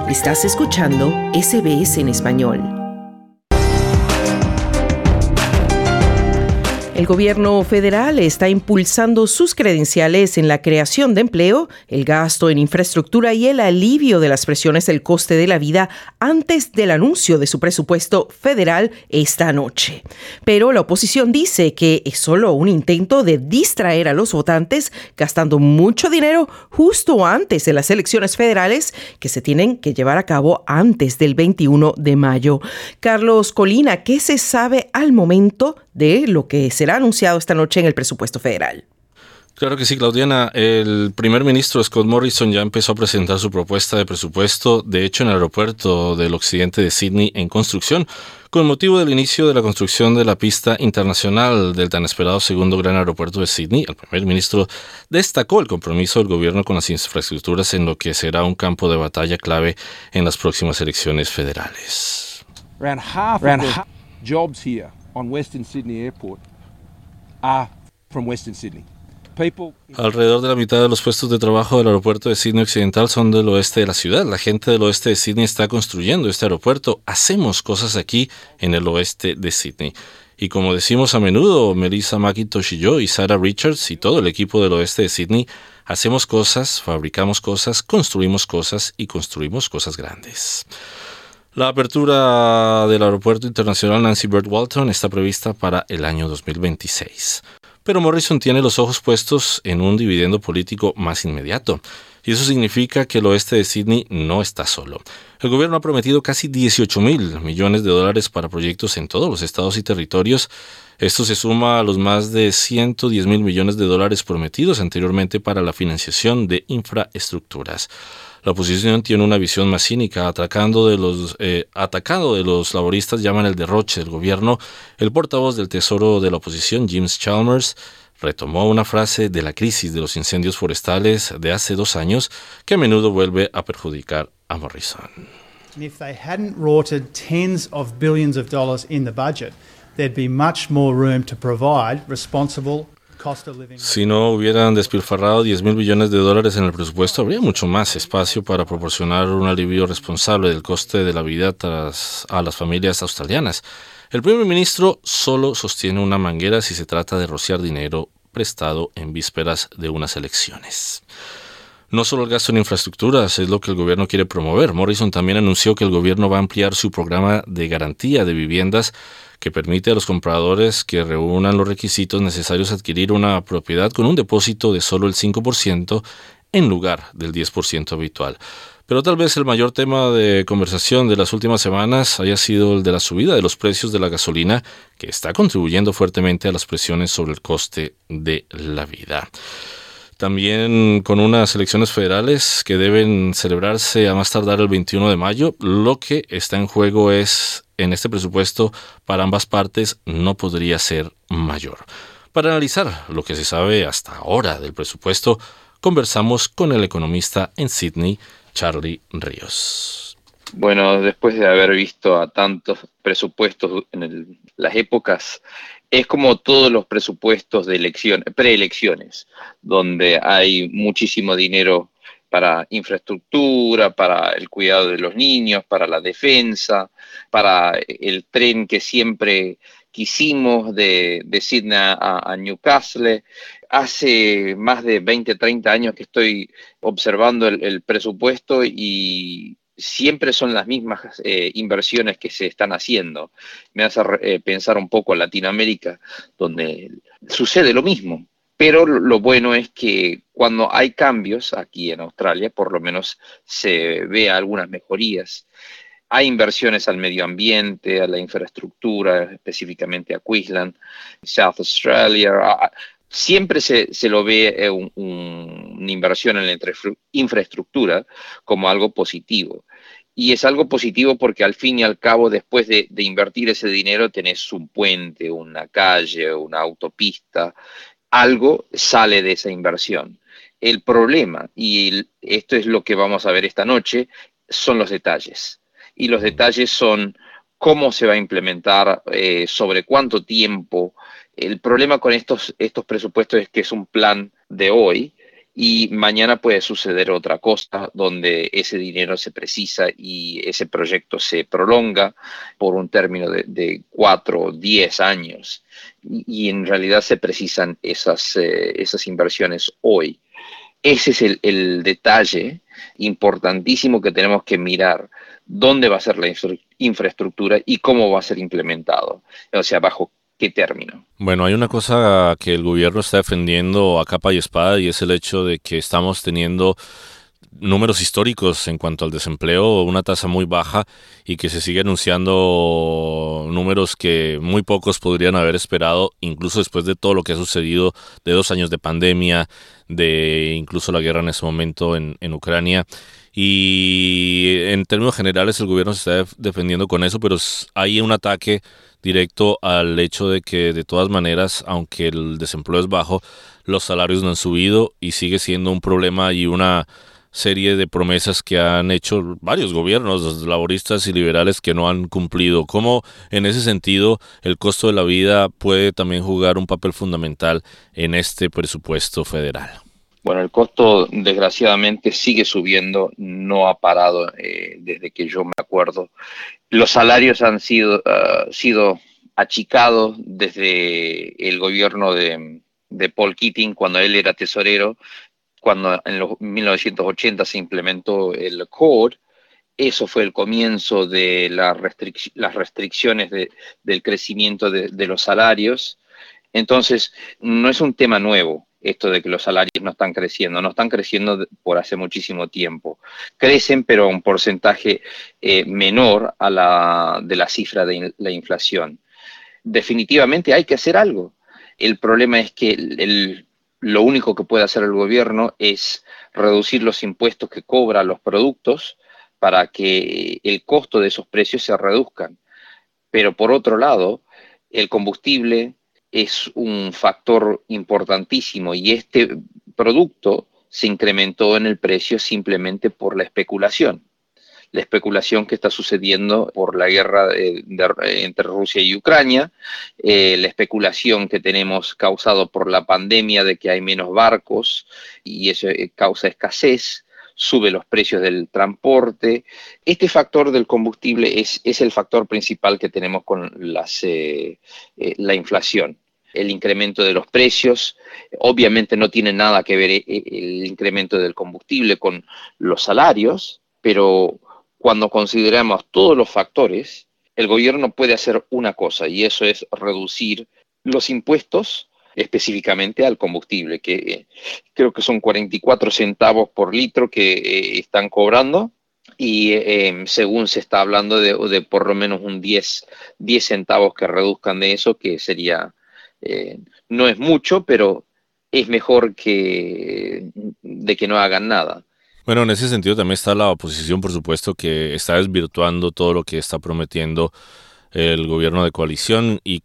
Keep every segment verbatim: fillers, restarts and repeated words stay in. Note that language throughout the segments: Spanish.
Estás escuchando S B S en español. El gobierno federal está impulsando sus credenciales en la creación de empleo, el gasto en infraestructura y el alivio de las presiones del coste de la vida antes del anuncio de su presupuesto federal esta noche. Pero la oposición dice que es solo un intento de distraer a los votantes gastando mucho dinero justo antes de las elecciones federales que se tienen que llevar a cabo antes del veintiuno de mayo. Carlos Colina, ¿qué se sabe al momento de lo que será anunciado esta noche en el presupuesto federal? Claro que sí, Claudiana. El primer ministro Scott Morrison ya empezó a presentar su propuesta de presupuesto, de hecho en el aeropuerto del occidente de Sydney en construcción, con motivo del inicio de la construcción de la pista internacional del tan esperado segundo gran aeropuerto de Sydney. El primer ministro destacó el compromiso del gobierno con las infraestructuras en lo que será un campo de batalla clave en las próximas elecciones federales. Around half Around of the jobs here on Western Sydney Airport are from Western Sydney. People... Alrededor de la mitad de los puestos de trabajo del aeropuerto de Sydney Occidental son del oeste de la ciudad. La gente del oeste de Sydney está construyendo este aeropuerto. Hacemos cosas aquí en el oeste de Sydney. Y como decimos a menudo, Melissa McIntosh y yo y Sarah Richards y todo el equipo del oeste de Sydney, hacemos cosas, fabricamos cosas, construimos cosas y construimos cosas grandes. La apertura del Aeropuerto Internacional Nancy Bird Walton está prevista para el año dos mil veintiséis. Pero Morrison tiene los ojos puestos en un dividendo político más inmediato. Y eso significa que el oeste de Sydney no está solo. El gobierno ha prometido casi dieciocho mil millones de dólares para proyectos en todos los estados y territorios. Esto se suma a los más de ciento diez mil millones de dólares prometidos anteriormente para la financiación de infraestructuras. La oposición tiene una visión más cínica, atacando de los, eh, atacando de los laboristas, llaman el derroche del gobierno. El portavoz del Tesoro de la oposición, James Chalmers, retomó una frase de la crisis de los incendios forestales de hace dos años que a menudo vuelve a perjudicar a Morrison. And if they hadn't rorted tens of billions of dollars in the budget, there'd be much more room to provide responsible cost of living. Si no hubieran despilfarrado diez mil billones de dólares en el presupuesto, habría mucho más espacio para proporcionar un alivio responsable del coste de la vida tras a las familias australianas. El primer ministro solo sostiene una manguera si se trata de rociar dinero prestado en vísperas de unas elecciones. No solo el gasto en infraestructuras es lo que el gobierno quiere promover. Morrison también anunció que el gobierno va a ampliar su programa de garantía de viviendas que permite a los compradores que reúnan los requisitos necesarios adquirir una propiedad con un depósito de solo el cinco por ciento en lugar del diez por ciento habitual. Pero tal vez el mayor tema de conversación de las últimas semanas haya sido el de la subida de los precios de la gasolina, que está contribuyendo fuertemente a las presiones sobre el coste de la vida. También con unas elecciones federales que deben celebrarse a más tardar el veintiuno de mayo, lo que está en juego es, en este presupuesto, para ambas partes no podría ser mayor. Para analizar lo que se sabe hasta ahora del presupuesto, conversamos con el economista en Sydney, Charlie Ríos. Bueno, después de haber visto a tantos presupuestos en el, las épocas, es como todos los presupuestos de elección, preelecciones, donde hay muchísimo dinero para infraestructura, para el cuidado de los niños, para la defensa, para el tren que siempre quisimos de, de Sydney a, a Newcastle. Hace más de veinte, treinta años que estoy observando el, el presupuesto y siempre son las mismas eh, inversiones que se están haciendo. Me hace eh, pensar un poco en Latinoamérica, donde sucede lo mismo. Pero lo bueno es que cuando hay cambios aquí en Australia, por lo menos se ve algunas mejorías. Hay inversiones al medio ambiente, a la infraestructura, específicamente a Queensland, South Australia. Siempre se, se lo ve un, un, una inversión en la infraestructura como algo positivo. Y es algo positivo porque al fin y al cabo, después de, de invertir ese dinero, tenés un puente, una calle, una autopista. Algo sale de esa inversión. El problema, y esto es lo que vamos a ver esta noche, son los detalles. Y los detalles son cómo se va a implementar, eh, sobre cuánto tiempo. El problema con estos, estos presupuestos es que es un plan de hoy y mañana puede suceder otra cosa donde ese dinero se precisa y ese proyecto se prolonga por un término de, de cuatro o diez años. Y, y en realidad se precisan esas, eh, esas inversiones hoy. Ese es el, el detalle importantísimo que tenemos que mirar. ¿Dónde va a ser la infra- infraestructura y cómo va a ser implementado? O sea, bajo qué término. Bueno, hay una cosa que el gobierno está defendiendo a capa y espada y es el hecho de que estamos teniendo números históricos en cuanto al desempleo, una tasa muy baja y que se sigue anunciando números que muy pocos podrían haber esperado, incluso después de todo lo que ha sucedido, de dos años de pandemia, de incluso la guerra en ese momento en, en Ucrania. Y en términos generales el gobierno se está def- defendiendo con eso, pero s- hay un ataque directo al hecho de que de todas maneras, aunque el desempleo es bajo, los salarios no han subido y sigue siendo un problema y una serie de promesas que han hecho varios gobiernos, los laboristas y liberales, que no han cumplido. ¿Cómo en ese sentido el costo de la vida puede también jugar un papel fundamental en este presupuesto federal? Bueno, el costo desgraciadamente sigue subiendo, no ha parado eh, desde que yo me acuerdo. Los salarios han sido, uh, sido achicados desde el gobierno de, de Paul Keating, cuando él era tesorero, cuando en los mil novecientos ochenta se implementó el Code. Eso fue el comienzo de la restric- las restricciones de, del crecimiento de, de los salarios. Entonces, no es un tema nuevo esto de que los salarios no están creciendo, no están creciendo por hace muchísimo tiempo. Crecen, pero a un porcentaje eh, menor a la de la cifra de in- la inflación. Definitivamente hay que hacer algo. El problema es que el, el- lo único que puede hacer el gobierno es reducir los impuestos que cobra a los productos para que el costo de esos precios se reduzcan. Pero por otro lado, el combustible es un factor importantísimo y este producto se incrementó en el precio simplemente por la especulación. La especulación que está sucediendo por la guerra de, de, entre Rusia y Ucrania, eh, la especulación que tenemos causado por la pandemia de que hay menos barcos y eso causa escasez, sube los precios del transporte. Este factor del combustible es, es el factor principal que tenemos con las, eh, eh, la inflación. El incremento de los precios, obviamente no tiene nada que ver el incremento del combustible con los salarios, pero cuando consideramos todos los factores, el gobierno puede hacer una cosa y eso es reducir los impuestos específicamente al combustible, que eh, creo que son cuarenta y cuatro centavos por litro que eh, están cobrando y eh, según se está hablando de, de por lo menos un diez, diez centavos que reduzcan de eso, que sería, eh, no es mucho, pero es mejor que de que no hagan nada. Bueno, en ese sentido también está la oposición, por supuesto, que está desvirtuando todo lo que está prometiendo el gobierno de coalición y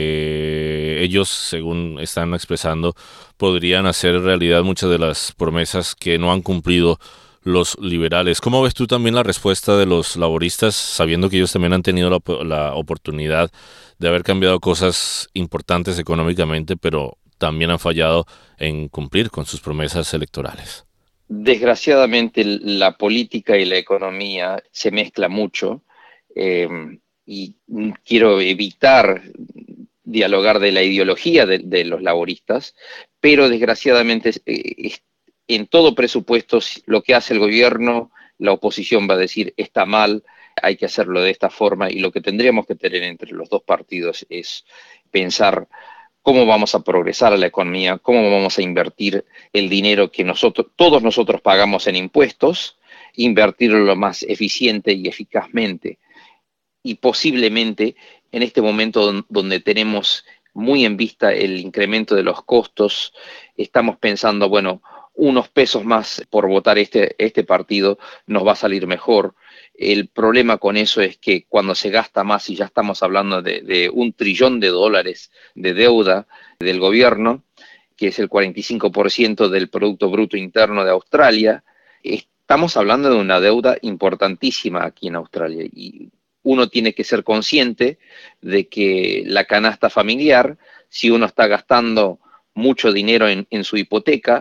que ellos, según están expresando, podrían hacer realidad muchas de las promesas que no han cumplido los liberales. ¿Cómo ves tú también la respuesta de los laboristas, sabiendo que ellos también han tenido la, la oportunidad de haber cambiado cosas importantes económicamente, pero también han fallado en cumplir con sus promesas electorales? Desgraciadamente la política y la economía se mezclan mucho eh, y quiero evitar dialogar de la ideología de, de los laboristas, pero desgraciadamente eh, en todo presupuesto lo que hace el gobierno, la oposición va a decir está mal, hay que hacerlo de esta forma y lo que tendríamos que tener entre los dos partidos es pensar cómo vamos a progresar a la economía, cómo vamos a invertir el dinero que nosotros, todos nosotros pagamos en impuestos, invertirlo lo más eficiente y eficazmente. Y posiblemente en este momento donde tenemos muy en vista el incremento de los costos, estamos pensando, bueno, unos pesos más por votar este, este partido nos va a salir mejor. El problema con eso es que cuando se gasta más, y ya estamos hablando de, de un trillón de dólares de deuda del gobierno, que es el cuarenta y cinco por ciento del Producto Bruto Interno de Australia, estamos hablando de una deuda importantísima aquí en Australia. Y uno tiene que ser consciente de que la canasta familiar, si uno está gastando mucho dinero en, en su hipoteca,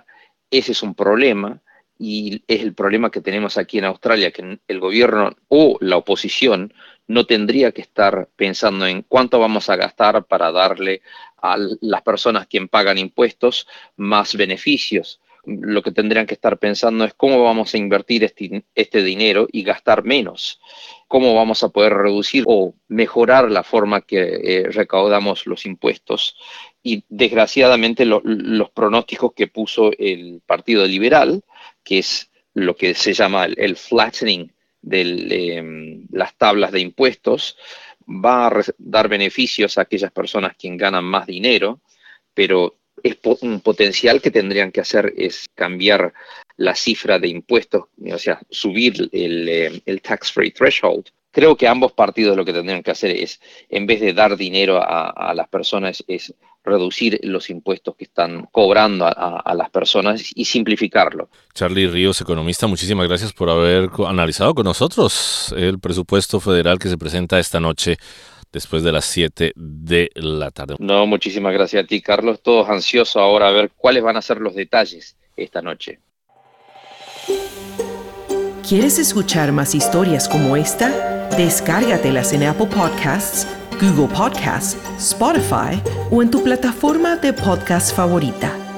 ese es un problema y es el problema que tenemos aquí en Australia, que el gobierno o la oposición no tendría que estar pensando en cuánto vamos a gastar para darle a las personas que pagan impuestos más beneficios. Lo que tendrían que estar pensando es cómo vamos a invertir este, este dinero y gastar menos. Cómo vamos a poder reducir o mejorar la forma que eh, recaudamos los impuestos. Y desgraciadamente lo, los pronósticos que puso el Partido Liberal, que es lo que se llama el, el flattening de eh, las tablas de impuestos, va a dar beneficios a aquellas personas que ganan más dinero, pero es un potencial que tendrían que hacer es cambiar la cifra de impuestos, o sea, subir el, el tax-free threshold. Creo que ambos partidos lo que tendrían que hacer es, en vez de dar dinero a, a las personas, es reducir los impuestos que están cobrando a, a, a las personas y simplificarlo. Charlie Ríos, economista, muchísimas gracias por haber analizado con nosotros el presupuesto federal que se presenta esta noche después de las siete de la tarde. No, muchísimas gracias a ti, Carlos. Todos ansiosos ahora a ver cuáles van a ser los detalles esta noche. ¿Quieres escuchar más historias como esta? Descárgatelas en Apple Podcasts, Google Podcasts, Spotify o en tu plataforma de podcast favorita.